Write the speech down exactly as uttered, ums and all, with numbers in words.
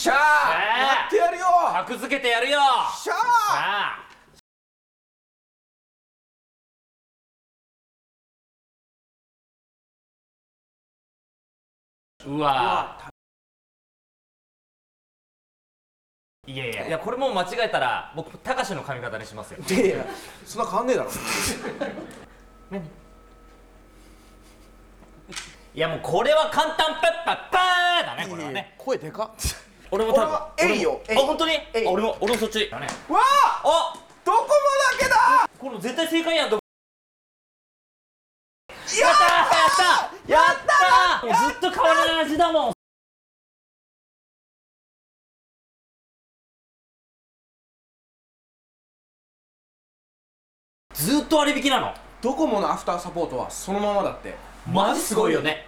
しゃー、やってやるよ。 格付けてやるよ。 しゃー。 ああうわー、いやいやいや、これもう間違えたら僕高志の髪型にしますよ。 いやいや、そんな変わんねえだろ。 何？いやもうこれは簡単パッパッパーだね、これはね。 声でかっ。 俺も多分えいよ。 あ、本当に？俺も俺もそっちだね。 わあ、 あ、 どこもだけだ。 これ絶対正解やん。やったやーやったーやったー。もうずっと変わらない味だもん。ずっと割引なの。 ドコモのアフターサポートはそのままだって。 マジすごいよね。